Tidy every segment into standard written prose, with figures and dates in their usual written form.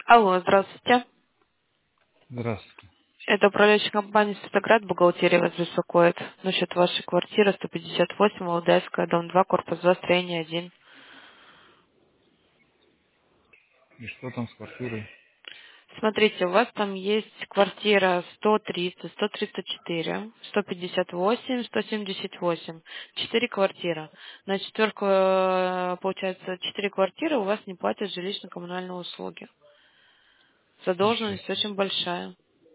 Алло, здравствуйте. Здравствуйте. Это управляющая компания «Светоград», бухгалтерия вас беспокоит. Насчет вашей квартиры 158, Валдайская, дом 2, корпус 2, строение 1. И что там с квартирой? Смотрите, у вас там есть квартира 130, 134, 158, 178. Четыре квартиры. На четверку, получается, четыре квартиры у вас не платят жилищно-коммунальные услуги. Ничего Задолженность себе. очень большая.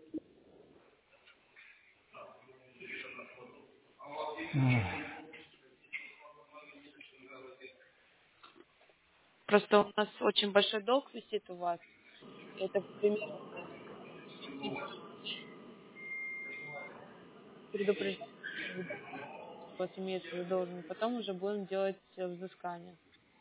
Эх, Просто у нас очень большой долг висит у вас. Это примерно предупреждение, у вас имеется задолженность. Потом уже будем делать взыскание.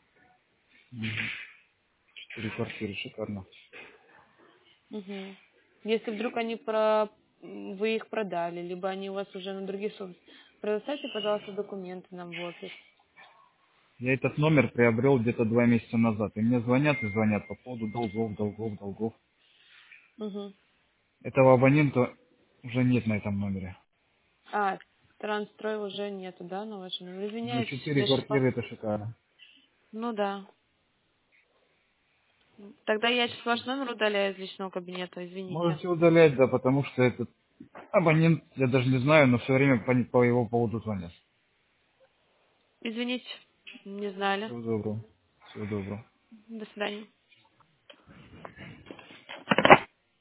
четыре квартиры, шикарно. Мгм. Если вдруг вы их продали, либо они у вас уже на других собственниках, предоставьте, пожалуйста, документы нам в офис. Я этот номер приобрел где-то 2 месяца назад. И мне звонят и звонят по поводу долгов. Мгм. Этого абонента уже нет на этом номере. А, Трансстрой уже нету, да, на вашем номере? За Извиняюсь, четыре я сейчас квартиры это шикарно. Ну да. Тогда я сейчас ваш номер удаляю из личного кабинета, извините. Можете удалять, да, потому что этот абонент, я даже не знаю, но все время по его поводу звонят. Извините, не знали. Всего доброго. Всего доброго. До свидания.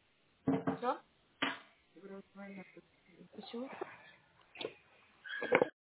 Все? Почему?